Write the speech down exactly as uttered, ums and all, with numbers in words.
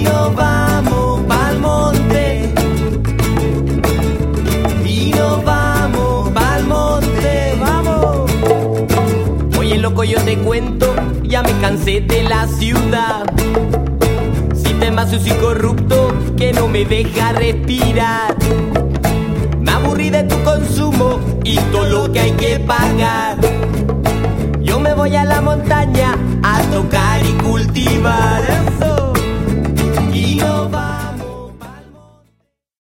nos vamos pa'l monte. Y nos vamos pa'l monte. ¡Vamos! Oye, loco, yo te cuento, ya me cansé de la ciudad. Sistema sucio y corrupto que no me deja respirar. Me aburrí de tu consumo y todo lo que hay que pagar. Yo me voy a la montaña a tocar y cultivar.